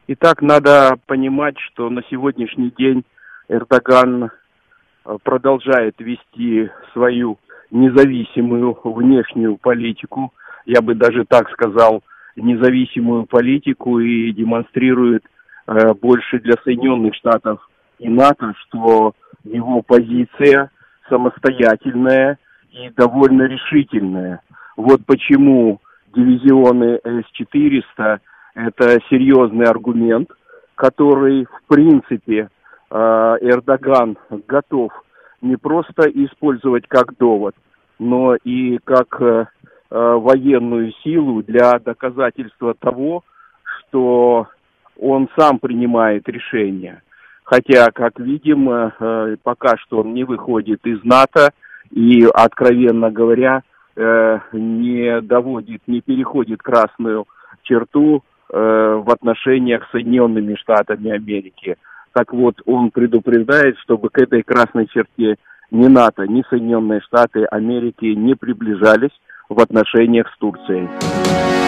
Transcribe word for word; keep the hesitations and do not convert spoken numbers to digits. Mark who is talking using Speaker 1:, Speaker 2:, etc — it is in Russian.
Speaker 1: Итак, надо понимать, что на сегодняшний день Эрдоган продолжает вести свою независимую внешнюю политику, я бы даже так сказал, независимую политику, и демонстрирует э, больше для Соединенных Штатов и НАТО, что его позиция самостоятельная и довольно решительная. Вот почему дивизионы эс четыреста – это серьезный аргумент, который, в принципе, Эрдоган готов не просто использовать как довод, но и как э, военную силу для доказательства того, что он сам принимает решения. Хотя, как видим, э, пока что он не выходит из НАТО и, откровенно говоря, э, не доводит, не переходит красную черту э, в отношениях с Соединенными Штатами Америки. Так вот, он предупреждает, чтобы к этой красной черте ни НАТО, ни Соединенные Штаты Америки не приближались в отношениях с Турцией.